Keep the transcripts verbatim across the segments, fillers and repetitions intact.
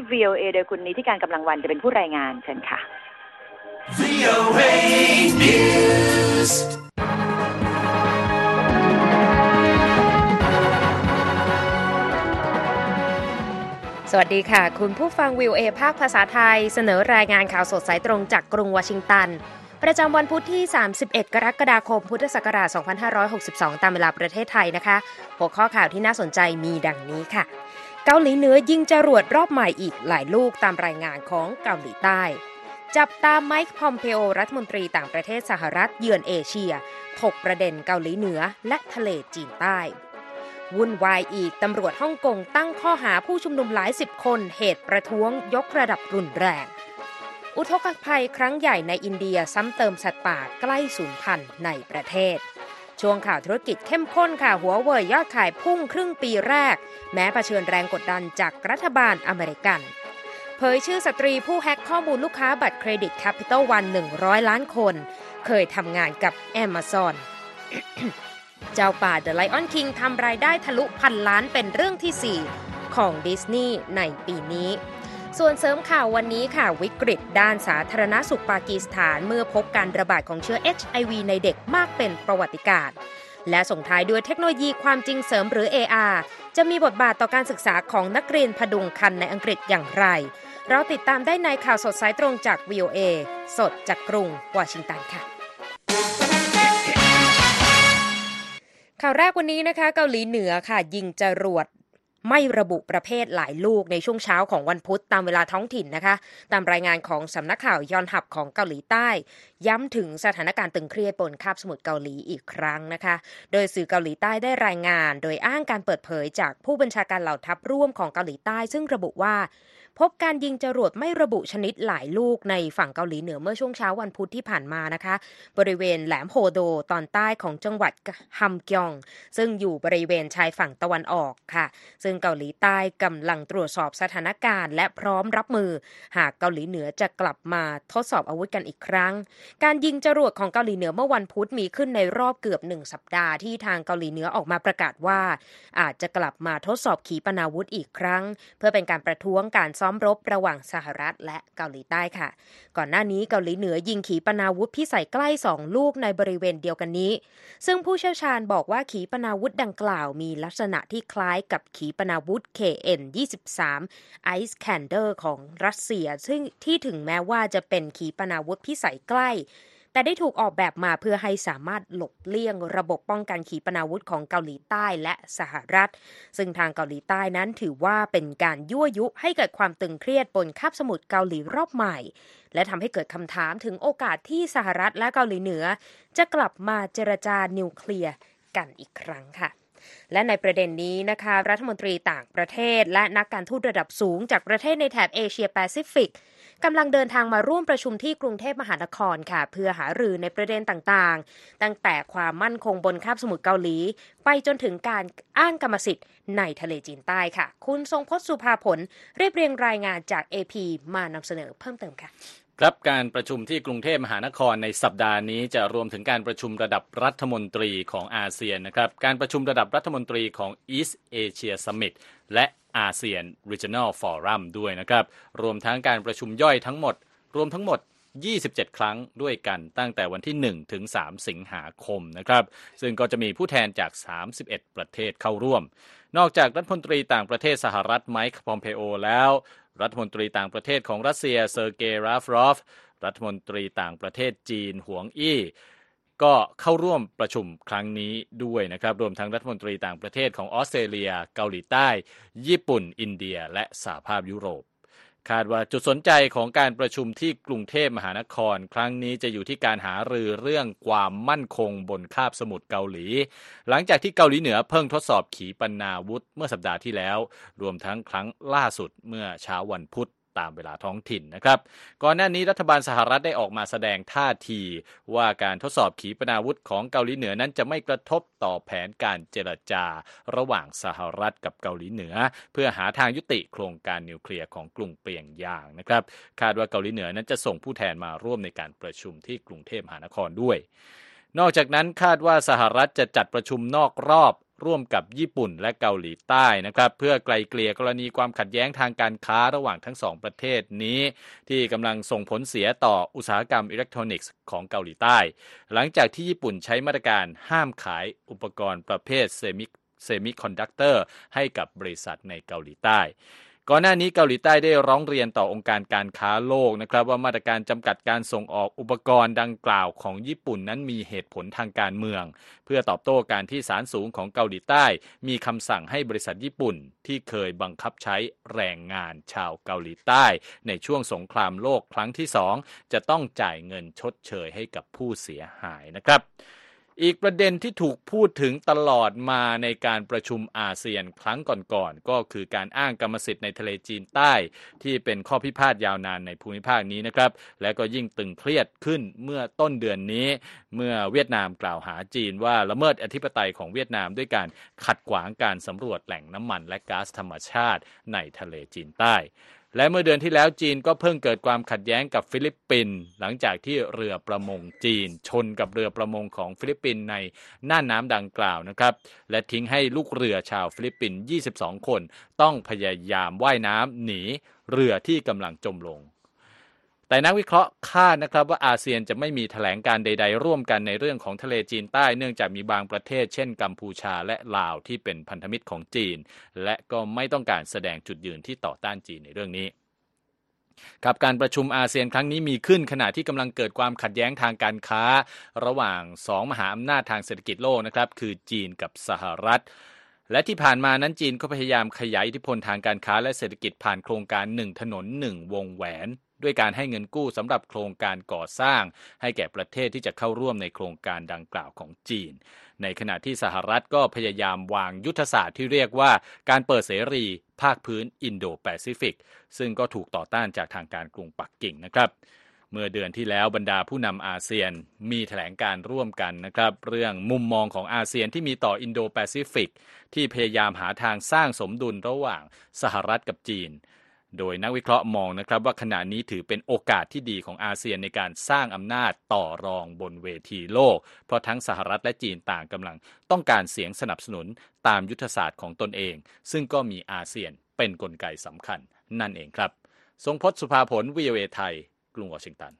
วี โอ เอ โดยคุณนิติการกำลังวันจะเป็นผู้รายงานเชิญค่ะ วี โอ เอ News สวัสดีค่ะคุณผู้ฟัง วี โอ เอ ภาคภาษาไทยเสนอรายงานข่าวสดสายตรงจากกรุงวอชิงตันประจำวันพุธที่สามสิบเอ็ดกรกฎาคมพุทธศักราชสองพันห้าร้อยหกสิบสองตามเวลาประเทศไทยนะคะหัวข้อข่าวที่น่าสนใจมีดังนี้ค่ะเกาหลีเหนือยิงจรวดรอบใหม่อีกหลายลูกตามรายงานของเกาหลีใต้จับตามไมค์พอมเพโอรัฐมนตรีต่างประเทศสหรัฐเยือนเอเชียถกประเด็นเกาหลีเหนือและทะเลจีนใต้วุ่นวายอีกตำรวจฮ่องกงตั้งข้อหาผู้ชุมนุมหลายสิบคนเหตุประท้วงยกระดับรุนแรงอุทกภัยครั้งใหญ่ในอินเดียซ้ำเติมสัตว์ป่าใกล้สูญพันธุ์ในประเทศช่วงข่าวธุรกิจเข้มข้นค่ะหัวเว่ยยอดขายพุ่งครึ่งปีแรกแม้เผชิญแรงกดดันจากรัฐบาลอเมริกันเผยชื่อสตรีผู้แฮ็กข้อมูลลูกค้าบัตรเครดิต Capital One หนึ่งร้อยล้านคนเคยทำงานกับ Amazon เจ้าป่า The Lion King ทำรายได้ทะลุพันล้านเป็นเรื่องที่สี่ของดิสนีย์ในปีนี้ส่วนเสริมข่าววันนี้ค่ะวิกฤตด้านสาธารณสุขปากีสถานเมื่อพบการระบาดของเชื้อ เอช ไอ วี ในเด็กมากเป็นประวัติการณ์และส่งท้ายด้วยเทคโนโลยีความจริงเสริมหรือ เอ อาร์ จะมีบทบาทต่อการศึกษาของนักเรียนพดุงครรภ์ในอังกฤษอย่างไรเราติดตามได้ในข่าวสดสายตรงจาก วี โอ เอ สดจากกรุงวอชิงตันค่ะข่าวแรกวันนี้นะคะเกาหลีเหนือค่ะยิงจรวดไม่ระบุประเภทหลายลูกในช่วงเช้าของวันพุธตามเวลาท้องถิ่นนะคะตามรายงานของสำนักข่าวยอนฮับของเกาหลีใต้ย้ำถึงสถานการณ์ตึงเครียดบนคาบสมุทรเกาหลีอีกครั้งนะคะโดยสื่อเกาหลีใต้ได้รายงานโดยอ้างการเปิดเผยจากผู้บัญชาการเหล่าทัพร่วมของเกาหลีใต้ซึ่งระบุว่าพบการยิงจรวดไม่ระบุชนิดหลายลูกในฝั่งเกาหลีเหนือเมื่อช่วงเช้าวันพุธที่ผ่านมานะคะบริเวณแหลมโฮโดตอนใต้ของจังหวัดฮัมกยองซึ่งอยู่บริเวณชายฝั่งตะวันออกค่ะซึ่งเกาหลีใต้กำลังตรวจสอบสถานการณ์และพร้อมรับมือหากเกาหลีเหนือจะกลับมาทดสอบอาวุธกันอีกครั้งการยิงจรวดของเกาหลีเหนือเมื่อวันพุธมีขึ้นในรอบเกือบหนึ่งสัปดาห์ที่ทางเกาหลีเหนือออกมาประกาศว่าอาจจะกลับมาทดสอบขีปนาวุธอีกครั้งเพื่อเป็นการประท้วงการซ้อมรบระหว่างสหรัฐและเกาหลีใต้ค่ะก่อนหน้านี้เกาหลีเหนือยิงขีปนาวุธพิสัยใกล้สองลูกในบริเวณเดียวกันนี้ซึ่งผู้เชี่ยวชาญบอกว่าขีปนาวุธดังกล่าวมีลักษณะที่คล้ายกับขีปนาวุธ เค เอ็น ยี่สิบสาม Iskander ของรัสเซียซึ่งที่ถึงแม้ว่าจะเป็นขีปนาวุธพิสัยใกล้แต่ได้ถูกออกแบบมาเพื่อให้สามารถหลบเลี่ยงระบบป้องกันขีปนาวุธของเกาหลีใต้และสหรัฐซึ่งทางเกาหลีใต้นั้นถือว่าเป็นการยั่วยุให้เกิดความตึงเครียดบนคาบสมุทรเกาหลีรอบใหม่และทำให้เกิดคำถามถึงโอกาสที่สหรัฐและเกาหลีเหนือจะกลับมาเจรจานิวเคลียร์กันอีกครั้งค่ะและในประเด็นนี้นะคะรัฐมนตรีต่างประเทศและนักการทูตระดับสูงจากประเทศในแถบเอเชียแปซิฟิกกำลังเดินทางมาร่วมประชุมที่กรุงเทพมหานครค่ะเพื่อหารือในประเด็นต่างๆตั้งแต่ความมั่นคงบนคาบสมุทรเกาหลีไปจนถึงการอ้างกรรมสิทธิ์ในทะเลจีนใต้ค่ะคุณทรงพจน์สุภาผลเรียบเรียงรายงานจาก เอ พี มานำเสนอเพิ่มเติมค่ะครับการประชุมที่กรุงเทพมหานครในสัปดาห์นี้จะรวมถึงการประชุมระดับรัฐมนตรีของอาเซียนนะครับการประชุมระดับรัฐมนตรีของ East Asia Summit และอาเซียน Regional Forum ด้วยนะครับรวมทั้งการประชุมย่อยทั้งหมดรวมทั้งหมดยี่สิบเจ็ดครั้งด้วยกันตั้งแต่วันที่หนึ่งถึงสามสิงหาคมนะครับซึ่งก็จะมีผู้แทนจากสามสิบเอ็ดประเทศเข้าร่วมนอกจากรัฐมนตรีต่างประเทศสหรัฐไมค์พอมเพโอแล้วรัฐมนตรีต่างประเทศของรัสเซียเซอร์เกย์ราฟรอฟรัฐมนตรีต่างประเทศจีนหวงอี้ก็เข้าร่วมประชุมครั้งนี้ด้วยนะครับรวมทั้งรัฐมนตรีต่างประเทศของออสเตรเลียเกาหลีใต้ญี่ปุ่นอินเดียและสหภาพยุโรปคาดว่าจุดสนใจของการประชุมที่กรุงเทพมหานครครั้งนี้จะอยู่ที่การหารือเรื่องความมั่นคงบนคาบสมุทรเกาหลีหลังจากที่เกาหลีเหนือเพิ่งทดสอบขีปนาวุธเมื่อสัปดาห์ที่แล้วรวมทั้งครั้งล่าสุดเมื่อเช้าวันพุธตามเวลาท้องถิ่นนะครับก่อนหน้านี้รัฐบาลสหรัฐได้ออกมาแสดงท่าทีว่าการทดสอบขีปนาวุธของเกาหลีเหนือนั้นจะไม่กระทบต่อแผนการเจรจาระหว่างสหรัฐกับเกาหลีเหนือเพื่อหาทางยุติโครงการนิวเคลียร์ของกรุงเปียงยางนะครับคาดว่าเกาหลีเหนือนั้นจะส่งผู้แทนมาร่วมในการประชุมที่กรุงเทพมหานครด้วยนอกจากนั้นคาดว่าสหรัฐจะจัดประชุมนอกรอบร่วมกับญี่ปุ่นและเกาหลีใต้นะครับเพื่อไกลเกลี่ยกรณีความขัดแย้งทางการค้าระหว่างทั้งสองประเทศนี้ที่กำลังส่งผลเสียต่ออุตสาหกรรมอิเล็กทรอนิกส์ของเกาหลีใต้หลังจากที่ญี่ปุ่นใช้มาตรการห้ามขายอุปกรณ์ประเภทเซมิเซมิคอนดักเตอร์ให้กับบริษัทในเกาหลีใต้ก่อนหน้านี้เกาหลีใต้ได้ร้องเรียนต่อองค์การการค้าโลกนะครับว่ามาตรการจำกัดการส่งออกอุปกรณ์ดังกล่าวของญี่ปุ่นนั้นมีเหตุผลทางการเมืองเพื่อตอบโต้การที่ศาลสูงของเกาหลีใต้มีคำสั่งให้บริษัทญี่ปุ่นที่เคยบังคับใช้แรงงานชาวเกาหลีใต้ในช่วงสงครามโลกครั้งที่สองจะต้องจ่ายเงินชดเชยให้กับผู้เสียหายนะครับอีกประเด็นที่ถูกพูดถึงตลอดมาในการประชุมอาเซียนครั้งก่อนๆก็คือการอ้างกรรมสิทธิ์ในทะเลจีนใต้ที่เป็นข้อพิพาทยาวนานในภูมิภาคนี้นะครับและก็ยิ่งตึงเครียดขึ้นเมื่อต้นเดือนนี้เมื่อเวียดนามกล่าวหาจีนว่าละเมิดอธิปไตยของเวียดนามด้วยการขัดขวางการสำรวจแหล่งน้ำมันและก๊าซธรรมชาติในทะเลจีนใต้และเมื่อเดือนที่แล้วจีนก็เพิ่งเกิดความขัดแย้งกับฟิลิปปินส์หลังจากที่เรือประมงจีนชนกับเรือประมงของฟิลิปปินส์ในน่านน้ำดังกล่าวนะครับและทิ้งให้ลูกเรือชาวฟิลิปปินส์ยี่สิบสองคนต้องพยายามว่ายน้ำหนีเรือที่กำลังจมลงแต่นักวิเคราะห์คาดนะครับว่าอาเซียนจะไม่มีแถลงการใดๆร่วมกันในเรื่องของทะเลจีนใต้เนื่องจากมีบางประเทศเช่นกัมพูชาและลาวที่เป็นพันธมิตรของจีนและก็ไม่ต้องการแสดงจุดยืนที่ต่อต้านจีนในเรื่องนี้ครับการประชุมอาเซียนครั้งนี้มีขึ้นขณะที่กำลังเกิดความขัดแย้งทางการค้าระหว่างสองมหาอำนาจทางเศรษฐกิจโลกนะครับคือจีนกับสหรัฐและที่ผ่านมานั้นจีนก็พยายามขยายอิทธิพลทางการค้าและเศรษฐกิจผ่านโครงการหนึ่งถนนหนึ่งวงแหวนด้วยการให้เงินกู้สำหรับโครงการก่อสร้างให้แก่ประเทศที่จะเข้าร่วมในโครงการดังกล่าวของจีนในขณะที่สหรัฐก็พยายามวางยุทธศาสตร์ที่เรียกว่าการเปิดเสรีภาคพื้นอินโดแปซิฟิกซึ่งก็ถูกต่อต้านจากทางการกรุงปักกิ่งนะครับเมื่อเดือนที่แล้วบรรดาผู้นำอาเซียนมีแถลงการร่วมกันนะครับเรื่องมุมมองของอาเซียนที่มีต่ออินโดแปซิฟิกที่พยายามหาทางสร้างสมดุลระหว่างสหรัฐกับจีนโดยนักวิเคราะห์มองนะครับว่าขณะนี้ถือเป็นโอกาสที่ดีของอาเซียนในการสร้างอำนาจต่อรองบนเวทีโลกเพราะทั้งสหรัฐและจีนต่างกำลังต้องการเสียงสนับสนุนตามยุทธศาสตร์ของตนเองซึ่งก็มีอาเซียนเป็นกลไกสำคัญนั่นเองครับทรงพจน์สุภาผล วี โอ เอ ไทยกรุงวอชิงตัน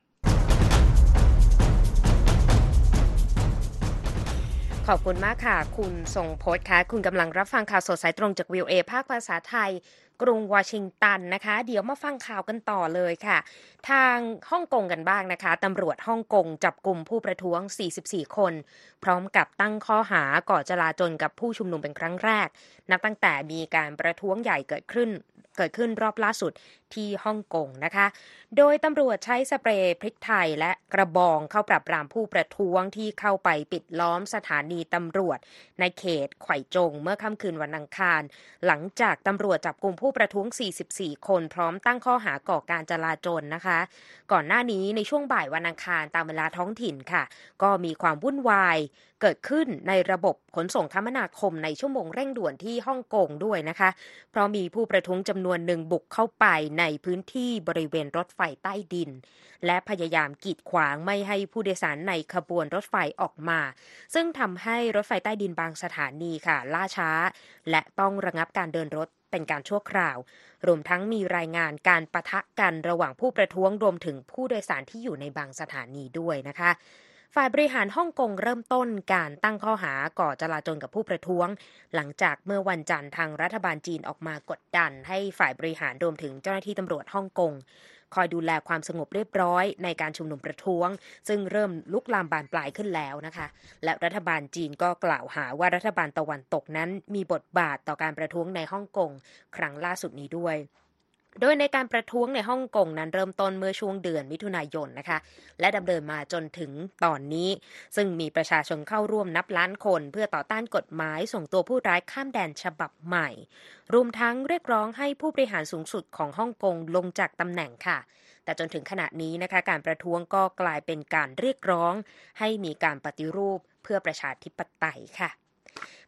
ขอบคุณมากค่ะคุณทรงพจน์ค่ะคุณกำลังรับฟังข่าวสดสายตรงจาก วี โอ เอ ภาคภาษาไทยกรุงวอชิงตันนะคะเดี๋ยวมาฟังข่าวกันต่อเลยค่ะทางฮ่องกงกันบ้างนะคะตำรวจฮ่องกงจับกุมผู้ประท้วงสี่สิบสี่คนพร้อมกับตั้งข้อหาก่อจลาจลกับผู้ชุมนุมเป็นครั้งแรกนับตั้งแต่มีการประท้วงใหญ่เกิดขึ้นเกิดขึ้นรอบล่าสุดที่ฮ่องกงนะคะโดยตำรวจใช้สเปรย์พริกไทยและกระบองเข้าปราบปรามผู้ประท้วงที่เข้าไปปิดล้อมสถานีตำรวจในเขตไขว่จงเมื่อค่ำคืนวันอังคารหลังจากตำรวจจับกุมผู้ประท้วงสี่สิบสี่คนพร้อมตั้งข้อหาก่อการจลาจลนะคะก่อนหน้านี้ในช่วงบ่ายวันอังคารตามเวลาท้องถิ่นค่ะก็มีความวุ่นวายเกิดขึ้นในระบบขนส่งคมนาคมในชั่วโมงเร่งด่วนที่ฮ่องกงด้วยนะคะเพราะมีผู้ประท้วงจำนวนหนึ่งบุกเข้าไปในพื้นที่บริเวณรถไฟใต้ดินและพยายามกีดขวางไม่ให้ผู้โดยสารในขบวนรถไฟออกมาซึ่งทำให้รถไฟใต้ดินบางสถานีค่ะล่าช้าและต้องระงับการเดินรถเป็นการชั่วคราวรวมทั้งมีรายงานการปะทะกันระหว่างผู้ประท้วงรวมถึงผู้โดยสารที่อยู่ในบางสถานีด้วยนะคะฝ่ายบริหารฮ่องกงเริ่มต้นการตั้งข้อหาก่อจลาจลกับผู้ประท้วงหลังจากเมื่อวันจันทร์ทางรัฐบาลจีนออกมากดดันให้ฝ่ายบริหารรวมถึงเจ้าหน้าที่ตำรวจฮ่องกงคอยดูแลความสงบเรียบร้อยในการชุมนุมประท้วงซึ่งเริ่มลุกลามบานปลายขึ้นแล้วนะคะและรัฐบาลจีนก็กล่าวหาว่ารัฐบาลตะวันตกนั้นมีบทบาทต่อการประท้วงในฮ่องกงครั้งล่าสุดนี้ด้วยโดยในการประท้วงในฮ่องกงนั้นเริ่มต้นเมื่อช่วงเดือนมิถุนายนนะคะและดำเนินมาจนถึงตอนนี้ซึ่งมีประชาชนเข้าร่วมนับล้านคนเพื่อต่อต้านกฎหมายส่งตัวผู้ร้ายข้ามแดนฉบับใหม่รวมทั้งเรียกร้องให้ผู้บริหารสูงสุดของฮ่องกงลงจากตำแหน่งค่ะแต่จนถึงขณะนี้นะคะการประท้วงก็กลายเป็นการเรียกร้องให้มีการปฏิรูปเพื่อประชาธิปไตยค่ะ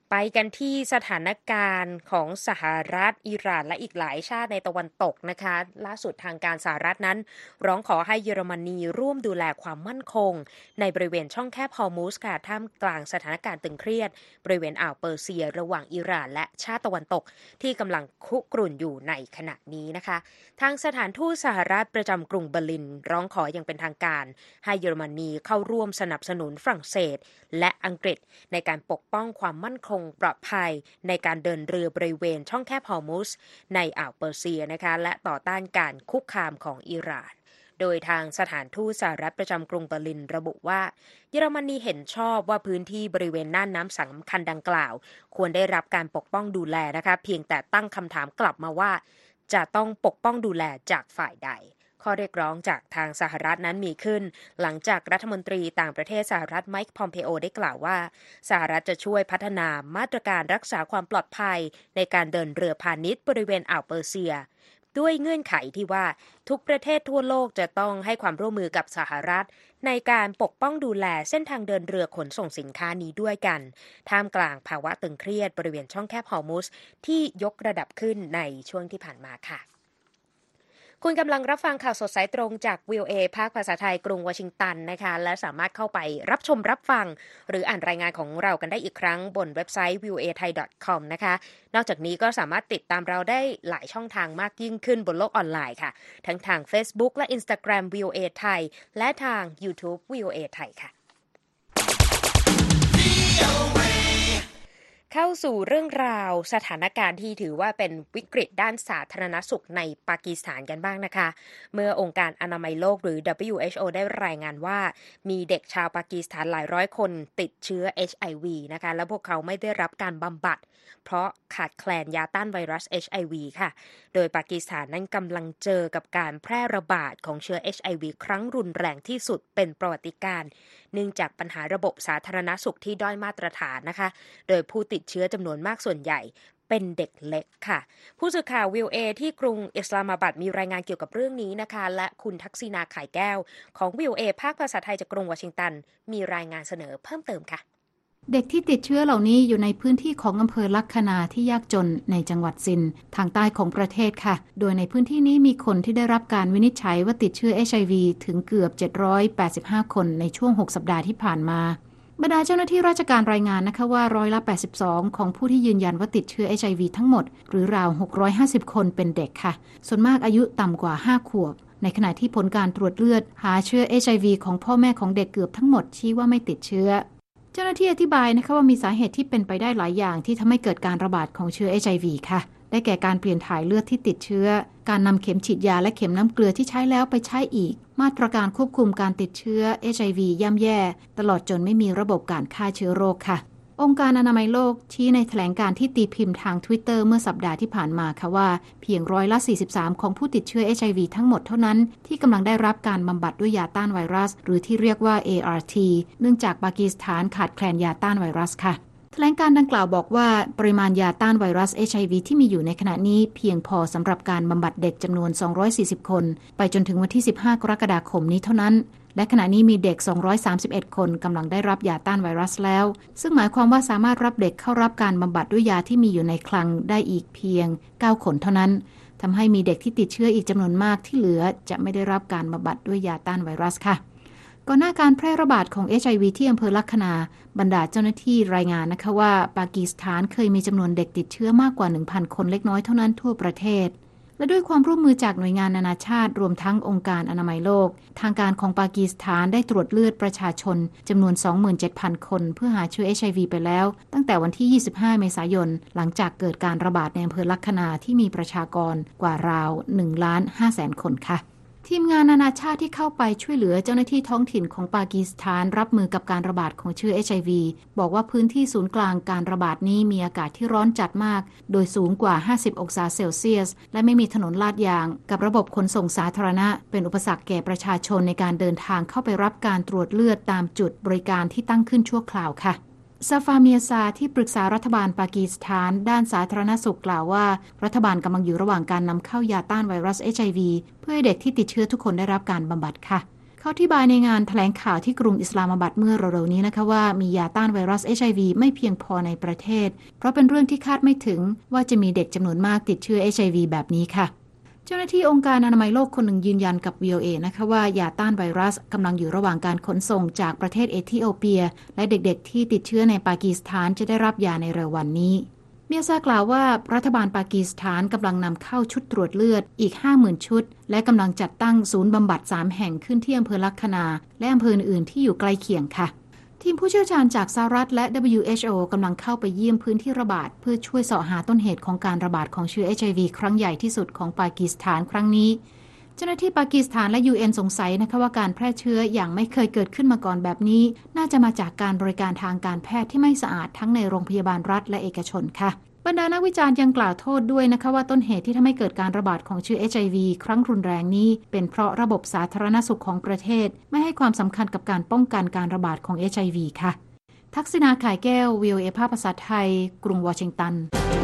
ไปกันที่สถานการณ์ของสหรัฐอิหร่านและอีกหลายชาติในตะวันตกนะคะล่าสุดทางการสหรัฐนั้นร้องขอให้เยอรมนีร่วมดูแลความมั่นคงในบริเวณช่องแคบฮอร์มุซค่ะท่ามกลางสถานการณ์ตึงเครียดบริเวณอ่าวเปอร์เซียระหว่างอิหร่านและชาติตะวันตกที่กำลังคุกรุ่นอยู่ในขณะนี้นะคะทางสถานทูตสหรัฐประจำกรุงเบอร์ลินร้องขออย่างเป็นทางการให้เยอรมนีเข้าร่วมสนับสนุนฝรั่งเศสและอังกฤษในการปกป้องความมั่นคงปลอดภัยในการเดินเรือบริเวณช่องแคบฮอร์มุซในอ่าวเปอร์เซียนะคะและต่อต้านการคุกคามของอิหร่านโดยทางสถานทูตสหรัฐประจำกรุงเบอร์ลินระบุว่าเยอรมนีเห็นชอบว่าพื้นที่บริเวณน่านน้ำสำคัญดังกล่าวควรได้รับการปกป้องดูแลนะคะเพียงแต่ตั้งคำถามกลับมาว่าจะต้องปกป้องดูแลจากฝ่ายใดข้อเรียกร้องจากทางสหรัฐนั้นมีขึ้นหลังจากรัฐมนตรีต่างประเทศสหรัฐไมค์พอมเพโอได้กล่าวว่าสหรัฐจะช่วยพัฒนามาตรการรักษาความปลอดภัยในการเดินเรือพาณิชย์บริเวณอ่าวเปอร์เซียด้วยเงื่อนไขที่ว่าทุกประเทศทั่วโลกจะต้องให้ความร่วมมือกับสหรัฐในการปกป้องดูแลเส้นทางเดินเรือขนส่งสินค้านี้ด้วยกันท่ามกลางภาวะตึงเครียดบริเวณช่องแคบฮอร์มุซที่ยกระดับขึ้นในช่วงที่ผ่านมาค่ะคุณกำลังรับฟังข่าวสดสายตรงจาก วี โอ เอ ภาคภาษาไทยกรุงวอชิงตันนะคะและสามารถเข้าไปรับชมรับฟังหรืออ่านรายงานของเรากันได้อีกครั้งบนเว็บไซต์ วี โอ เอ ไทย ดอท คอม นะคะนอกจากนี้ก็สามารถติดตามเราได้หลายช่องทางมากยิ่งขึ้นบนโลกออนไลน์ค่ะทั้งทาง Facebook และ Instagram วี โอ เอ ไทยและทาง YouTube วี โอ เอ ไทยค่ะเข้าสู่เรื่องราวสถานการณ์ที่ถือว่าเป็นวิกฤตด้านสาธารณสุขในปากีสถานกันบ้างนะคะเมื่อองค์การอนามัยโลกหรือ ดับเบิลยู เอช โอ ได้รายงานว่ามีเด็กชาวปากีสถานหลายร้อยคนติดเชื้อ เอช ไอ วี นะคะและพวกเขาไม่ได้รับการบำบัดเพราะขาดแคลนยาต้านไวรัส เอช ไอ วี ค่ะโดยปากีสถานนั้นกำลังเจอกับการแพร่ระบาดของเชื้อ เอช ไอ วี ครั้งรุนแรงที่สุดเป็นประวัติการณ์เนื่องจากปัญหาระบบสาธารณสุขที่ด้อยมาตรฐานนะคะโดยผู้ติดเชื้อจำนวนมากส่วนใหญ่เป็นเด็กเล็กค่ะผู้สื่อข่าว วี โอ เอ ที่กรุงอิสลามาบัดมีรายงานเกี่ยวกับเรื่องนี้นะคะและคุณทักษิณา ข่ายแก้วของ วี โอ เอ ภาคภาษาไทยจากกรุงวอชิงตันมีรายงานเสนอเพิ่มเติมค่ะเด็กที่ติดเชื้อเหล่านี้อยู่ในพื้นที่ของอำเภอลักขณาที่ยากจนในจังหวัดซินทางใต้ของประเทศค่ะโดยในพื้นที่นี้มีคนที่ได้รับการวินิจฉัยว่าติดเชื้อ เอช ไอ วี ถึงเกือบเจ็ดร้อยแปดสิบห้าคนในช่วงหกสัปดาห์ที่ผ่านมาบรรดาเจ้าหน้าที่ราชการรายงานนะคะว่าร้อยละแปดสิบสองของผู้ที่ยืนยันว่าติดเชื้อ เอช ไอ วี ทั้งหมดหรือราวหกร้อยห้าสิบคนเป็นเด็กค่ะส่วนมากอายุต่ำกว่าห้าขวบในขณะที่ผลการตรวจเลือดหาเชื้อ เอช ไอ วี ของพ่อแม่ของเด็กเกือบทั้งหมดชี้ว่าไม่ติดเชื้อเจ้าหน้าที่อธิบายนะคะว่ามีสาเหตุที่เป็นไปได้หลายอย่างที่ทำให้เกิดการระบาดของเชื้อ เอช ไอ วี ค่ะได้แก่การเปลี่ยนถ่ายเลือดที่ติดเชื้อการนำเข็มฉีดยาและเข็มน้ำเกลือที่ใช้แล้วไปใช้อีกมาตรการควบคุมการติดเชื้อ เอช ไอ วี ย่ำแย่ตลอดจนไม่มีระบบการฆ่าเชื้อโรคค่ะองค์การอนามัยโลกชี้ในแถลงการที่ตีพิมพ์ทาง Twitter เมื่อสัปดาห์ที่ผ่านมาค่ะว่าเพียงร้อยละสี่สิบสามของผู้ติดเชื้อ เอช ไอ วี ทั้งหมดเท่านั้นที่กำลังได้รับการบำบัดด้วยยาต้านไวรัสหรือที่เรียกว่า เอ อาร์ ที เนื่องจากปากีสถานขาดแคลนยาต้านไวรัสค่ะแถลงการดังกล่าวบอกว่าปริมาณยาต้านไวรัส เอช ไอ วี ที่มีอยู่ในขณะนี้เพียงพอสำหรับการบำบัดเด็กจำนวนสองร้อยสี่สิบคนไปจนถึงวันที่สิบห้ากรกฎาคมนี้เท่านั้นและขณะนี้มีเด็กสองร้อยสามสิบเอ็ดคนกำลังได้รับยาต้านไวรัสแล้วซึ่งหมายความว่าสามารถรับเด็กเข้ารับการบำบัดด้วยยาที่มีอยู่ในคลังได้อีกเพียงเก้าคนเท่านั้นทำให้มีเด็กที่ติดเชื้ออีกจำนวนมากที่เหลือจะไม่ได้รับการบำบัดด้วยยาต้านไวรัสค่ะก่อนหน้าการแพร่ระบาดของ เอช ไอ วี ที่อำเภอลักขณาบรรดาเจ้าหน้าที่รายงานนะคะว่าปากีสถานเคยมีจำนวนเด็กติดเชื้อมากกว่า หนึ่งพัน คนเล็กน้อยเท่านั้นทั่วประเทศและด้วยความร่วมมือจากหน่วยงานนานาชาติรวมทั้งองค์การอนามัยโลกทางการของปากีสถานได้ตรวจเลือดประชาชนจำนวน สองหมื่นเจ็ดพัน คนเพื่อหาเชื้อ เอช ไอ วี ไปแล้วตั้งแต่วันที่ยี่สิบห้าเมษายนหลังจากเกิดการระบาดในอำเภอลักขณาที่มีประชากรกว่าราว หนึ่งล้านห้าแสน คนค่ะทีมงานนานาชาติที่เข้าไปช่วยเหลือเจ้าหน้าที่ท้องถิ่นของปากีสถานรับมือกับการระบาดของเชื้อ เอช ไอ วี บอกว่าพื้นที่ศูนย์กลางการระบาดนี้มีอากาศที่ร้อนจัดมากโดยสูงกว่าห้าสิบองศาเซลเซียสและไม่มีถนนลาดยางกับระบบขนส่งสาธารณะเป็นอุปสรรคแก่ประชาชนในการเดินทางเข้าไปรับการตรวจเลือดตามจุดบริการที่ตั้งขึ้นชั่วคราวค่ะซาฟาเมียซาที่ปรึกษารัฐบาลปากีสถานด้านสาธารณสุขกล่าวว่ารัฐบาลกำลังอยู่ระหว่างการนำเข้ายาต้านไวรัส เอช ไอ วี เพื่อให้เด็กที่ติดเชื้อทุกคนได้รับการบำบัดค่ะเขาอธิบายในงานแถลงข่าวที่กรุงอิสลามาบัดเมื่อเร็วๆนี้นะคะว่ามียาต้านไวรัส เอช ไอ วี ไม่เพียงพอในประเทศเพราะเป็นเรื่องที่คาดไม่ถึงว่าจะมีเด็กจำนวนมากติดเชื้อ เอช ไอ วี แบบนี้ค่ะเจ้าหน้าที่องค์การอนามัยโลกคนหนึ่งยืนยันกับ วี โอ เอ นะคะว่ายาต้านไวรัสกำลังอยู่ระหว่างการขนส่งจากประเทศเอธิโอเปียและเด็กๆที่ติดเชื้อในปากีสถานจะได้รับยาในเร็ววันนี้เมียซากล่าวว่ารัฐบาลปากีสถานกำลังนำเข้าชุดตรวจเลือดอีก ห้าหมื่น ชุดและกำลังจัดตั้งศูนย์บำบัดสามแห่งขึ้นที่อำเภอลัคนาและอำเภออื่นๆที่อยู่ใกล้เคียงค่ะทีมผู้เชี่ยวชาญจากสหรัฐและ ดับเบิลยู เอช โอ กำลังเข้าไปเยี่ยมพื้นที่ระบาดเพื่อช่วยเสาะหาต้นเหตุของการระบาดของเชื้อ เอช ไอ วี ครั้งใหญ่ที่สุดของปากีสถานครั้งนี้เจ้าหน้าที่ปากีสถานและ ยู เอ็น สงสัยนะคะว่าการแพร่เชื้ออย่างไม่เคยเกิดขึ้นมาก่อนแบบนี้น่าจะมาจากการบริการทางการแพทย์ที่ไม่สะอาดทั้งในโรงพยาบาลรัฐและเอกชนค่ะบรรดานักวิจารณ์ยังกล่าวโทษด้วยนะคะว่าต้นเหตุที่ทำให้เกิดการระบาดของเชื้อ เอช ไอ วี ครั้งรุนแรงนี้เป็นเพราะระบบสาธารณสุขของประเทศไม่ให้ความสำคัญกับการป้องกันการระบาดของ เอช ไอ วี ค่ะทักษิณา ข่ายแก้ว วี โอ เอ ภาคภาษาไทยกรุงวอชิงตัน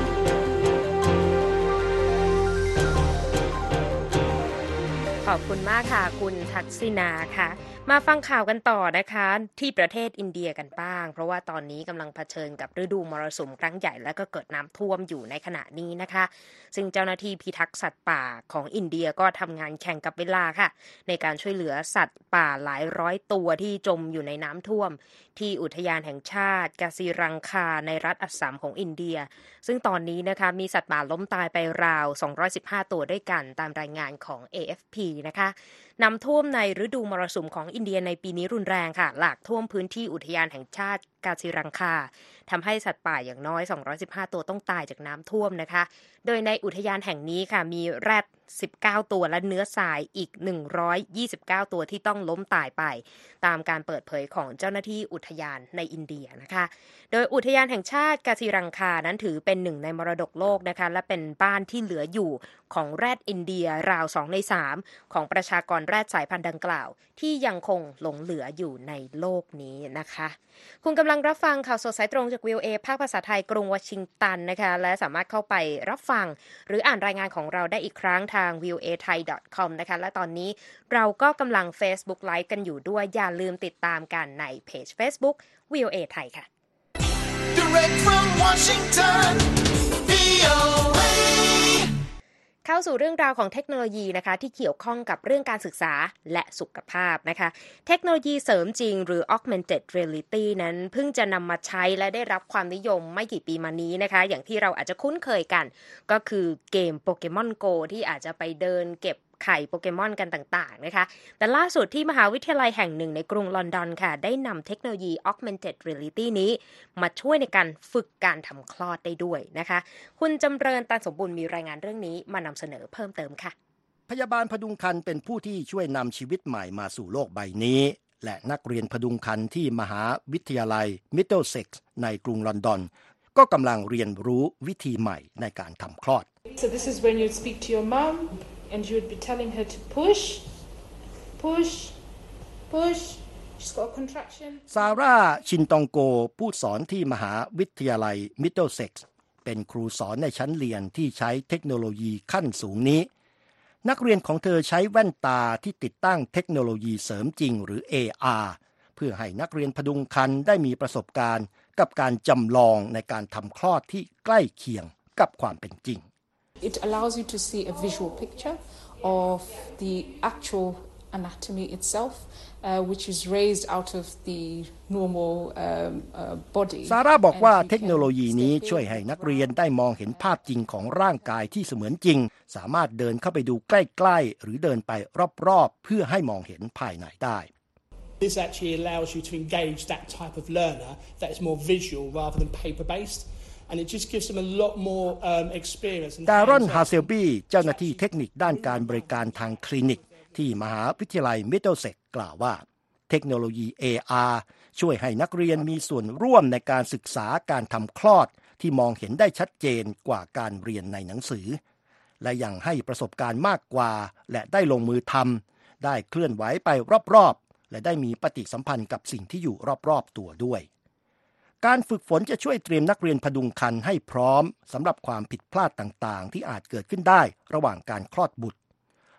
ขอบคุณมากค่ะคุณทักษิณาค่ะมาฟังข่าวกันต่อนะคะที่ประเทศอินเดียกันบ้างเพราะว่าตอนนี้กำลังเผชิญกับฤดูมรสุมครั้งใหญ่และก็เกิดน้ำท่วมอยู่ในขณะนี้นะคะซึ่งเจ้าหน้าที่พิทักษ์สัตว์ป่าของอินเดียก็ทำงานแข่งกับเวลาค่ะในการช่วยเหลือสัตว์ป่าหลายร้อยตัวที่จมอยู่ในน้ำท่วมที่อุทยานแห่งชาติกาซีรังคาในรัฐอัสสัมของอินเดียซึ่งตอนนี้นะคะมีสัตว์ป่าล้มตายไปราวสองร้อยสิบห้าตัวด้วยกันตามรายงานของ เอ เอฟ พี นะคะน้ำท่วมในฤดูมรสุมของอินเดียในปีนี้รุนแรงค่ะหลากท่วมพื้นที่อุทยานแห่งชาติกาซีรังคาทำให้สัตว์ป่าอย่างน้อยสองร้อยสิบห้าตัวต้องตายจากน้ำท่วมนะคะโดยในอุทยานแห่งนี้ค่ะมีแรดสิบเก้าตัวและเนื้อทรายอีกหนึ่งร้อยยี่สิบเก้าตัวที่ต้องล้มตายไปตามการเปิดเผยของเจ้าหน้าที่อุทยานในอินเดียนะคะโดยอุทยานแห่งชาติกาซีรังคานั้นถือเป็นหนึ่งในมรดกโลกนะคะและเป็นบ้านที่เหลืออยู่ของแรดอินเดียราวสองในสามของประชากรแรดสายพันธุ์ดังกล่าวที่ยังคงหลงเหลืออยู่ในโลกนี้นะคะคุณกำลังรับฟังข่าวสดสายตรงจาก วี โอ เอ ภาคภาษาไทยกรุงวอชิงตันนะคะและสามารถเข้าไปรับฟังหรืออ่านรายงานของเราได้อีกครั้งทาง วี โอ เอ ไทย ดอท คอม นะคะและตอนนี้เราก็กำลัง Facebook Live กันอยู่ด้วยอย่าลืมติดตามกันในเพจ Facebook วี โอ เอ ไทยค่ะ Direct from Washington วี โอ เอ เข้าสู่เรื่องราวของเทคโนโลยีนะคะที่เกี่ยวข้องกับเรื่องการศึกษาและสุขภาพนะคะเทคโนโลยีเสริมจริงหรือ Augmented Reality นั้นเพิ่งจะนำมาใช้และได้รับความนิยมไม่กี่ปีมานี้นะคะอย่างที่เราอาจจะคุ้นเคยกันก็คือเกม Pokemon Go ที่อาจจะไปเดินเก็บไข่โปเกมอนกันต่างๆนะคะแต่ล่าสุดที่มหาวิทยาลัยแห่งหนึ่งในกรุงลอนดอนค่ะได้นำเทคโนโลยี Augmented Reality นี้มาช่วยในการฝึกการทำคลอดได้ด้วยนะคะคุณจำเริญตันสมบูรณ์มีรายงานเรื่องนี้มานำเสนอเพิ่มเติมค่ะพยาบาลพดุงครรภ์เป็นผู้ที่ช่วยนำชีวิตใหม่มาสู่โลกใบนี้และนักเรียนพดุงครรภ์ที่มหาวิทยาลัย Middlesex ในกรุงลอนดอนก็กำลังเรียนรู้วิธีใหม่ในการทำคลอด So this is when you speak to your mom and you would be telling her to push push push she's got a contraction ซาร่าชินตองโกผู้สอนที่มหาวิทยาลัย Middlesex เป็นครูสอนในชั้นเรียนที่ใช้เทคโนโลยีขั้นสูงนี้นักเรียนของเธอใช้แว่นตาที่ติดตั้งเทคโนโลยีเสริมจริงหรือ เอ อาร์ เพื่อให้นักเรียนพดุงครรภ์ได้มีประสบการณ์กับการจำลองในการทำคลอดที่ใกล้เคียงกับความเป็นจริง It allows you to see a visual picture of the actual anatomy itself, uh, which is raised out of the normal um, uh, body. ซาร่าบอกว่าเทคโนโลยีนี้ช่วยให้นักเรียนได้มองเห็นภาพจริงของร่างกายที่เสมือนจริงสามารถเดินเข้าไปดูใกล้ๆหรือเดินไปรอบๆเพื่อให้มองเห็นภายในได้ This actually allows you to engage that type of learner that is more visual rather than paper-based.And it just gives them a lot more um, experience. ดารอน ฮาเซลบี้เจ้าหน้าที่เทคนิคด้านการบริการทางคลินิกที่มหาวิทยาลัย Middlesex กล่าวว่าเทคโนโลยี เอ อาร์ ช่วยให้นักเรียนมีส่วนร่วมในการศึกษาการทำคลอดที่มองเห็นได้ชัดเจนกว่าการเรียนในหนังสือและยังให้ประสบการณ์มากกว่าและได้ลงมือทำได้เคลื่อนไหวไปรอบๆและได้มีปฏิสัมพันธ์กับสิ่งที่อยู่รอบๆตัวด้วยการฝึกฝนจะช่วยเตรียมนักเรียนพดุงครรภ์ให้พร้อมสำหรับความผิดพลาดต่างๆที่อาจเกิดขึ้นได้ระหว่างการคลอดบุตร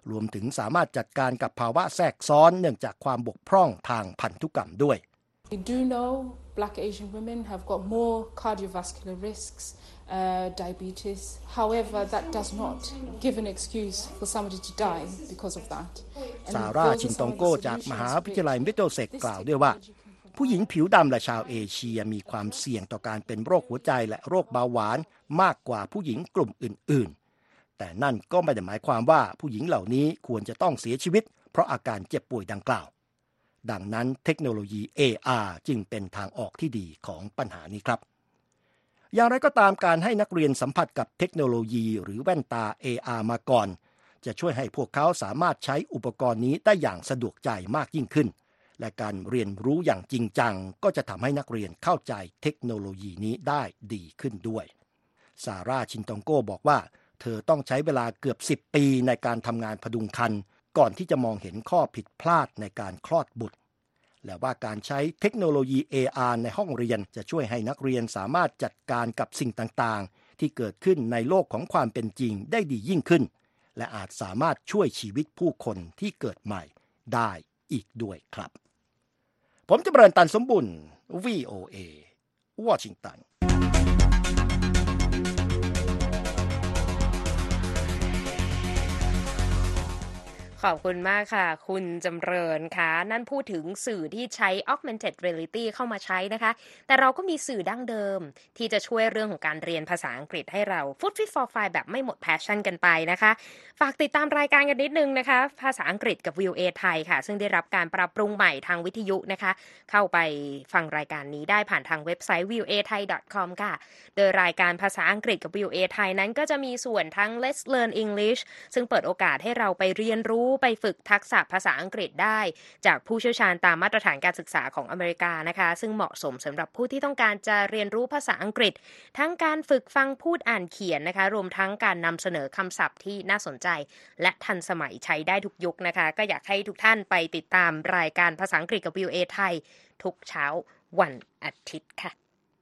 รวมถึงสามารถจัดการกับภาวะแทรกซ้อนเนื่องจากความบกพร่องทางพันธุกรรมด้วย We do know Black Asian women have got more cardiovascular risks, uh, diabetes. However, that does not give an excuse for somebody to die because of that. ซาร่าชินตองโกจากมหาวิทยาลัยมิดเดิลเซกกล่าวด้วยว่าผู้หญิงผิวดำและชาวเอเชียมีความเสี่ยงต่อการเป็นโรคหัวใจและโรคเบาหวานมากกว่าผู้หญิงกลุ่มอื่นๆแต่นั่นก็ไม่ได้หมายความว่าผู้หญิงเหล่านี้ควรจะต้องเสียชีวิตเพราะอาการเจ็บป่วยดังกล่าวดังนั้นเทคโนโลยี เอ อาร์ จึงเป็นทางออกที่ดีของปัญหานี้ครับอย่างไรก็ตามการให้นักเรียนสัมผัสกับเทคโนโลยีหรือแว่นตา เอ อาร์ มาก่อนจะช่วยให้พวกเขาสามารถใช้อุปกรณ์นี้ได้อย่างสะดวกใจมากยิ่งขึ้นและการเรียนรู้อย่างจริงจังก็จะทำให้นักเรียนเข้าใจเทคโนโลยีนี้ได้ดีขึ้นด้วยซาร่าชินตองโกบอกว่าเธอต้องใช้เวลาเกือบสิบปีในการทำงานพดุงครรภ์ก่อนที่จะมองเห็นข้อผิดพลาดในการคลอดบุตรและว่าการใช้เทคโนโลยี เอ อาร์ ในห้องเรียนจะช่วยให้นักเรียนสามารถจัดการกับสิ่งต่างๆที่เกิดขึ้นในโลกของความเป็นจริงได้ดียิ่งขึ้นและอาจสามารถช่วยชีวิตผู้คนที่เกิดใหม่ได้อีกด้วยครับผมจำเริญตันสมบุญ วี โอ เอ วอชิงตันขอบคุณมากค่ะคุณจำเริญค่ะนั่นพูดถึงสื่อที่ใช้ augmented reality เข้ามาใช้นะคะแต่เราก็มีสื่อดั้งเดิมที่จะช่วยเรื่องของการเรียนภาษาอังกฤษให้เรา Food Fit for Five แบบไม่หมด passion กันไปนะคะฝากติดตามรายการกันนิดนึงนะคะภาษาอังกฤษกับ วี โอ เอ ไทยค่ะซึ่งได้รับการปรับปรุงใหม่ทางวิทยุนะคะเข้าไปฟังรายการนี้ได้ผ่านทางเว็บไซต์ วี โอ เอ ไทย ดอท คอม ค่ะโดยรายการภาษาอังกฤษกับ วี โอ เอ ไทยนั้นก็จะมีส่วนทั้ง Let's Learn English ซึ่งเปิดโอกาสให้เราไปเรียนรู้ไปฝึกทักษะภาษาอังกฤษได้จากผู้เชี่ยวชาญตามมาตรฐานการศึกษาของอเมริกานะคะซึ่งเหมาะสมสำหรับผู้ที่ต้องการจะเรียนรู้ภาษาอังกฤษทั้งการฝึกฟังพูดอ่านเขียนนะคะรวมทั้งการนำเสนอคำศัพท์ที่น่าสนใจและทันสมัยใช้ได้ทุกยุคนะคะก็อยากให้ทุกท่านไปติดตามรายการภาษาอังกฤษกับ วี โอ เอ ไทยทุกเช้าวันอาทิตย์ค่ะ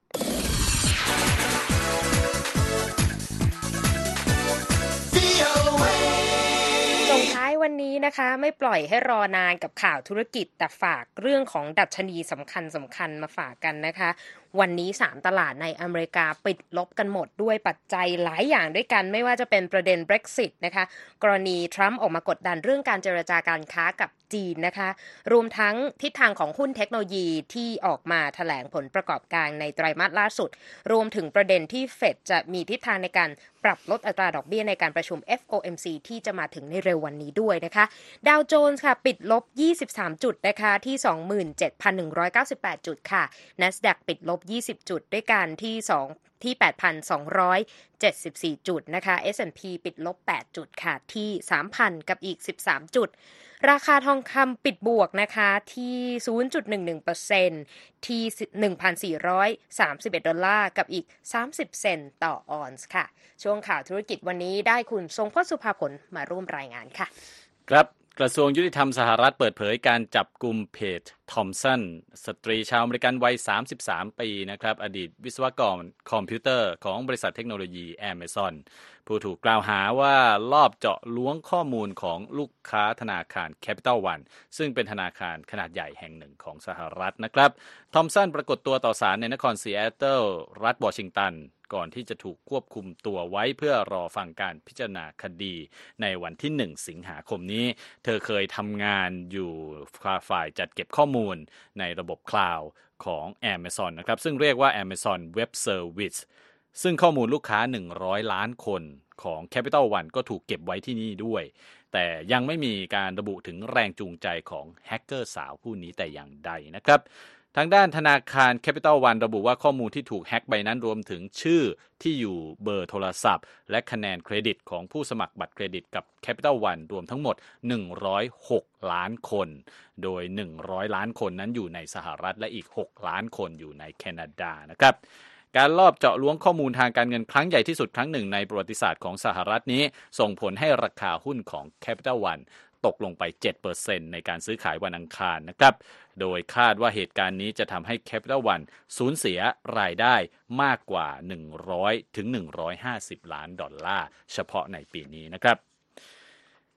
ส่งท้ายวันนี้นะคะไม่ปล่อยให้รอนานกับข่าวธุรกิจแต่ฝากเรื่องของดัชนีสำคัญสำคัญมาฝากกันนะคะวันนี้สามตลาดในอเมริกาปิดลบกันหมดด้วยปัจจัยหลายอย่างด้วยกันไม่ว่าจะเป็นประเด็น Brexit นะคะกรณีทรัมป์ออกมากดดันเรื่องการเจรจาการค้ากับจีนนะคะรวมทั้งทิศทางของหุ้นเทคโนโลยีที่ออกมาแถลงผลประกอบการในไตรมาสล่าสุดรวมถึงประเด็นที่เฟดจะมีทิศทางในการปรับลดอัตราดอกเบี้ยในการประชุม เอฟ โอ เอ็ม ซี ที่จะมาถึงในเร็ววันนี้ด้วยนะคะดาวโจนส์ค่ะปิดลบยี่สิบสามจุดนะคะที่ สองหมื่นเจ็ดพันหนึ่งร้อยเก้าสิบแปด จุดค่ะ NASDAQ ปิดลบยี่สิบจุดด้วยกันที่2ที่ แปดพันสองร้อยเจ็ดสิบสี่ จุดนะคะ เอส แอนด์ พี ปิดลบแปดจุดค่ะที่ สามพัน กับอีกสิบสามจุดราคาทองคำปิดบวกนะคะที่ ศูนย์จุดหนึ่งหนึ่งเปอร์เซ็นต์ ที่ หนึ่งพันสี่ร้อยสามสิบเอ็ด ดอลลาร์กับอีกสามสิบเซนต์ต่อออนซ์ค่ะช่วงข่าวธุรกิจวันนี้ได้คุณทรงพจน์สุภาผลมาร่วมรายงานค่ะครับกระทรวงยุติธรรมสหรัฐเปิดเผยการจับกุมเพจทอมสันสตรีชาวอเมริกันวัยสามสิบสามปีนะครับอดีตวิศวกรคอมพิวเตอร์ของบริษัทเทคโนโลยี Amazon ผู้ถูกกล่าวหาว่าลอบเจาะล้วงข้อมูลของลูกค้าธนาคาร Capital One ซึ่งเป็นธนาคารขนาดใหญ่แห่งหนึ่งของสหรัฐนะครับทอมสันปรากฏตัวต่อศาลในนครซีแอตเทิลรัฐวอชิงตันก่อนที่จะถูกควบคุมตัวไว้เพื่อรอฟังการพิจารณาคดีในวันที่หนึ่งสิงหาคมนี้เธอเคยทำงานอยู่ฝ่ายจัดเก็บข้อมูลในระบบคลาวด์ของ Amazon นะครับซึ่งเรียกว่า Amazon Web Service ซึ่งข้อมูลลูกค้าหนึ่งร้อยล้านคนของ Capital One ก็ถูกเก็บไว้ที่นี่ด้วยแต่ยังไม่มีการระบุถึงแรงจูงใจของแฮกเกอร์สาวผู้นี้แต่อย่างใดนะครับทางด้านธนาคาร Capital One ระบุว่าข้อมูลที่ถูกแฮ็กไปนั้นรวมถึงชื่อที่อยู่เบอร์โทรศัพท์และคะแนนเครดิตของผู้สมัครบัตรเครดิตกับ Capital One รวมทั้งหมดหนึ่งร้อยหกล้านคนโดยหนึ่งร้อยล้านคนนั้นอยู่ในสหรัฐและอีกหกล้านคนอยู่ในแคนาดานะครับการลอบเจาะล้วงข้อมูลทางการเงินครั้งใหญ่ที่สุดครั้งหนึ่งในประวัติศาสตร์ของสหรัฐนี้ส่งผลให้ราคาหุ้นของ Capital One ตกลงไป เจ็ดเปอร์เซ็นต์ ในการซื้อขายวันอังคารนะครับโดยคาดว่าเหตุการณ์นี้จะทำให้ Capital One สูญเสียรายได้มากกว่าหนึ่งร้อยถึงหนึ่งร้อยห้าสิบล้านดอลลาร์เฉพาะในปีนี้นะครับ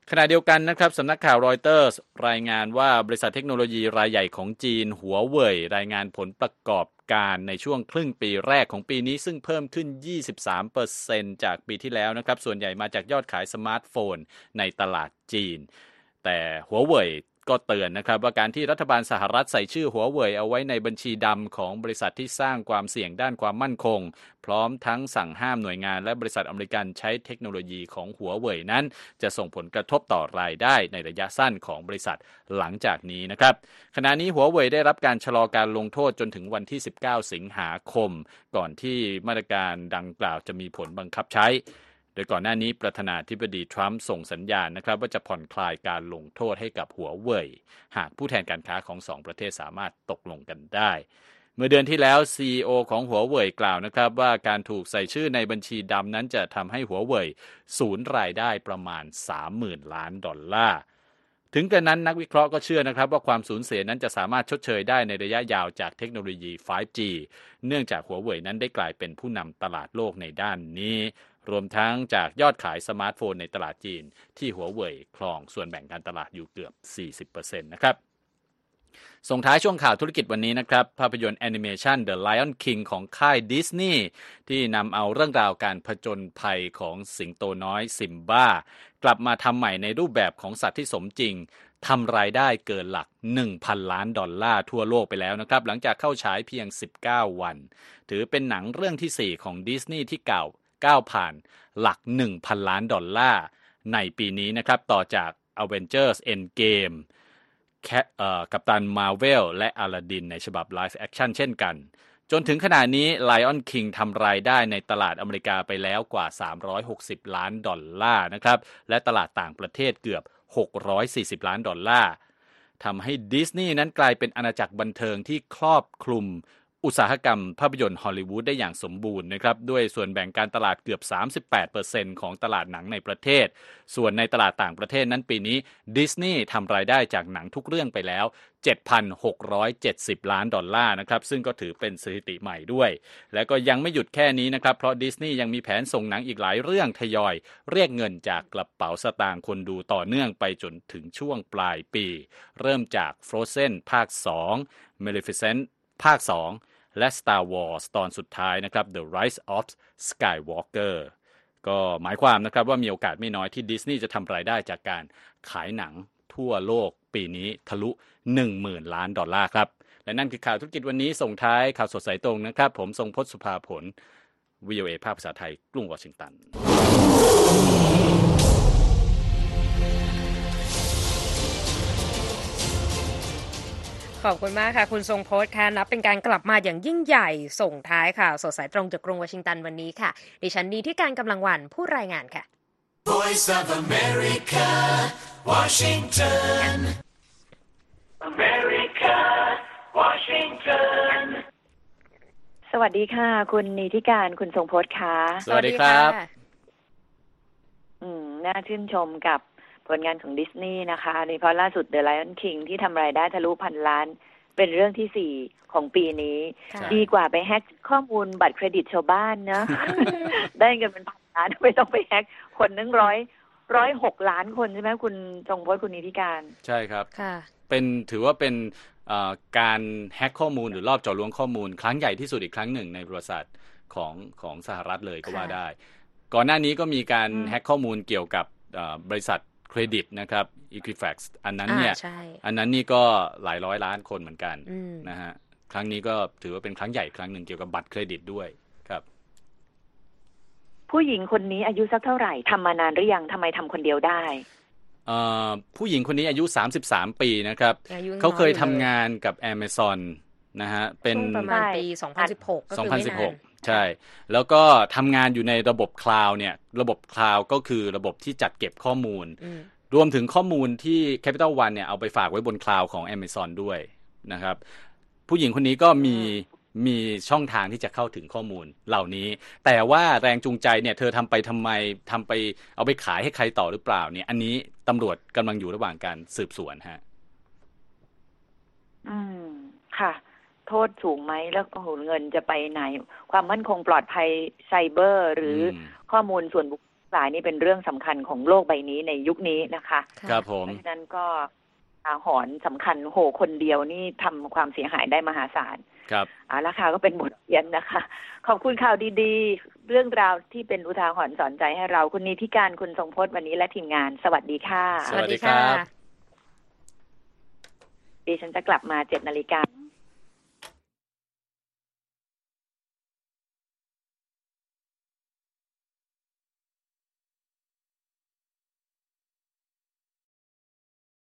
ขณะเดียวกันนะครับสำนักข่าวรอยเตอร์สรายงานว่าบริษัทเทคโนโลยีรายใหญ่ของจีนหัวเว่ยรายงานผลประกอบการในช่วงครึ่งปีแรกของปีนี้ซึ่งเพิ่มขึ้น ยี่สิบสามเปอร์เซ็นต์ จากปีที่แล้วนะครับส่วนใหญ่มาจากยอดขายสมาร์ทโฟนในตลาดจีนแต่หัวเว่ยก็เตือนนะครับว่าการที่รัฐบาลสหรัฐใส่ชื่อหัวเว่ยเอาไว้ในบัญชีดำของบริษัทที่สร้างความเสี่ยงด้านความมั่นคงพร้อมทั้งสั่งห้ามหน่วยงานและบริษัทอเมริกันใช้เทคโนโลยีของหัวเว่ยนั้นจะส่งผลกระทบต่อรายได้ในระยะสั้นของบริษัทหลังจากนี้นะครับขณะนี้หัวเว่ยได้รับการชะลอการลงโทษจนถึงวันที่สิบเก้าสิงหาคมก่อนที่มาตรการดังกล่าวจะมีผลบังคับใช้โดยก่อนหน้านี้ประธานาธิบดีทรัมป์ส่งสัญญาณนะครับว่าจะผ่อนคลายการลงโทษให้กับหัวเว่ยหากผู้แทนการค้าของสองประเทศสามารถตกลงกันได้เมื่อเดือนที่แล้ว ซี อี โอ ของหัวเว่ยกล่าวนะครับว่าการถูกใส่ชื่อในบัญชีดำนั้นจะทำให้หัวเว่ยสูญรายได้ประมาณ สามหมื่น ล้านดอลลาร์ถึงกระนั้นนักวิเคราะห์ก็เชื่อนะครับว่าความสูญเสียนั้นจะสามารถชดเชยได้ในระยะยาวจากเทคโนโลยี ไฟว์ จี เนื่องจากหัวเว่ยนั้นได้กลายเป็นผู้นำตลาดโลกในด้านนี้รวมทั้งจากยอดขายสมาร์ทโฟนในตลาดจีนที่หัวเว่ยครองส่วนแบ่งการตลาดอยู่เกือบ สี่สิบเปอร์เซ็นต์ นะครับส่งท้ายช่วงข่าวธุรกิจวันนี้นะครับภาพยนตร์แอนิเมชัน The Lion King ของค่ายดิสนีย์ที่นำเอาเรื่องราวการผจญภัยของสิงโตน้อยซิมบ้ากลับมาทำใหม่ในรูปแบบของสัตว์ที่สมจริงทำรายได้เกินหลัก หนึ่งพัน ล้านดอลลาร์ทั่วโลกไปแล้วนะครับหลังจากเข้าฉายเพียงสิบเก้าวันถือเป็นหนังเรื่องที่สี่ของดิสนีย์ที่เก่าก้าวผ่านหลัก หนึ่งพัน ล้านดอลลาร์ในปีนี้นะครับต่อจาก Avengers Endgame แคเอ่อกัปตันมาร์เวลและอลาดินในฉบับไลฟ์แอคชั่นเช่นกันจนถึงขณะนี้ Lion King ทำรายได้ในตลาดอเมริกาไปแล้วกว่าสามร้อยหกสิบล้านดอลลาร์นะครับและตลาดต่างประเทศเกือบหกร้อยสี่สิบล้านดอลลาร์ทำให้ดิสนีย์นั้นกลายเป็นอาณาจักรบันเทิงที่ครอบคลุมอุตสาหกรรมภาพยนตร์ฮอลลีวูดได้อย่างสมบูรณ์นะครับด้วยส่วนแบ่งการตลาดเกือบ สามสิบแปดเปอร์เซ็นต์ ของตลาดหนังในประเทศส่วนในตลาดต่างประเทศนั้นปีนี้ดิสนีย์ทำรายได้จากหนังทุกเรื่องไปแล้ว เจ็ดพันหกร้อยเจ็ดสิบ ล้านดอลลาร์นะครับซึ่งก็ถือเป็นสถิติใหม่ด้วยและก็ยังไม่หยุดแค่นี้นะครับเพราะดิสนีย์ยังมีแผนส่งหนังอีกหลายเรื่องทยอยเรียกเงินจากกระเป๋าสตางค์คนดูต่อเนื่องไปจนถึงช่วงปลายปีเริ่มจาก Frozen ภาคสอง Maleficent ภาคสองและ Star Wars ตอนสุดท้ายนะครับ The Rise of Skywalker ก็หมายความนะครับว่ามีโอกาสไม่น้อยที่ดิสนีย์จะทำรายได้จากการขายหนังทั่วโลกปีนี้ทะลุ หนึ่งหมื่น ล้านดอลลาร์ครับและนั่นคือข่าวธุรกิจวันนี้ส่งท้ายข่าวสดสายตรงนะครับผมทรงพจน์สุภาผล วี โอ เอ ภาคภาษาไทยกรุงวอชิงตันขอบคุณมากค่ะคุณทรงพจน์ค่ะนับเป็นการกลับมาอย่างยิ่งใหญ่ส่งท้ายค่ะสดสายตรงจากกรุงวอชิงตันวันนี้ค่ะดิฉันนีที่การกำลังวันผู้รายงานค่ะ Voice of America Washington America Washington สวัสดีค่ะคุณนีที่การคุณทรงพจน์ค่ะสวัสดีครับอืมน่าชื่นชมกับผลงานของดิสนีย์นะคะโดยเฉพาะล่าสุด The Lion King ที่ทำรายได้ทะลุพันล้านเป็นเรื่องที่สี่ของปีนี้ดีกว่าไปแฮกข้อมูลบัตรเครดิตชาวบ้านนะ ได้เงินเป็นพันล้านไม่ต้องไปแฮกคนนึงร้อยร้อยหกล้านคนใช่ไหมคุณทรงพจน์คุณนิติการใช่ครับเป็นถือว่าเป็นการแฮกข้อมูลหรือรอบเจาะล้วงข้อมูลครั้งใหญ่ที่สุดอีกครั้งหนึ่งในประวัติศาสตร์ของของสหรัฐเลยก็ว่าได้ก่อนหน้านี้ก็มีการแฮกข้อมูลเกี่ยวกับบริษัทเครดิตนะครับ Equifax อันนั้นเนี่ยอันนั้นนี่ก็หลายร้อยล้านคนเหมือนกันนะฮะครั้งนี้ก็ถือว่าเป็นครั้งใหญ่ครั้งหนึ่งเกี่ยวกับบัตรเครดิตด้วยครับผู้หญิงคนนี้อายุสักเท่าไหร่ทำมานานหรือยังทำไมทำคนเดียวได้ผู้หญิงคนนี้อายุสามสิบสามปีนะครับเขาเคยทำงานกับ Amazon นะฮะเป็นประมาณปีสองพันสิบหกก็คือไม่นานใช่แล้วก็ทำงานอยู่ในระบบคลาวด์เนี่ยระบบคลาวด์ก็คือระบบที่จัดเก็บข้อมูลรวมถึงข้อมูลที่ Capital One เนี่ยเอาไปฝากไว้บนคลาวด์ของ Amazon ด้วยนะครับผู้หญิงคนนี้ก็มีมีช่องทางที่จะเข้าถึงข้อมูลเหล่านี้แต่ว่าแรงจูงใจเนี่ยเธอทำไปทำไมทำไปเอาไปขายให้ใครต่อหรือเปล่าเนี่ยอันนี้ตำรวจกำลังอยู่ระหว่างการสืบสวนฮะอืมค่ะโทษสูงไหมแล้วก็เงินจะไปไหนความมั่นคงปลอดภัยไซเบอร์หรือข้อมูลส่วนบุคคลสายนี่เป็นเรื่องสำคัญของโลกใบนี้ในยุคนี้นะคะครับผมเพราะฉะนั้นก็อาหรณ์สำคัญโหคนเดียวนี่ทำความเสียหายได้มหาศาลครับอ่าราคาก็เป็นบทเรียนนะคะขอบคุณข่าวดีๆเรื่องราวที่เป็นอุทาหรณ์สอนใจให้เราคุณนิติการคุณทรงพจน์วันนี้และทีมงานสวัสดีค่ะสวัสดีครับดิฉันจะกลับมาเจ็ดนาฬิกา